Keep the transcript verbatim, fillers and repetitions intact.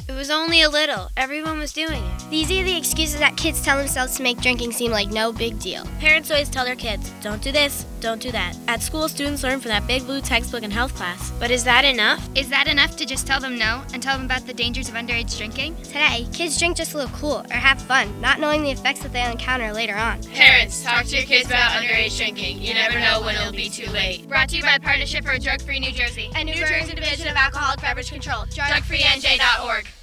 It was only a little. Everyone was doing it. These are the excuses that kids tell themselves to make drinking seem like no big deal. Parents always tell their kids, don't do this, don't do that. At school, students learn from that big blue textbook in health class. But is that enough? Is that enough to just tell them no and tell them about the dangers of underage drinking? Today, kids drink just to look cool or have fun, not knowing the effects that they'll encounter later on. Parents, talk to your kids about underage drinking. You never know when it'll be too late. Brought to you by Partnership for a Drug-Free New Jersey and New Jersey Division of Alcoholic Beverage Control. drug free N J dot org.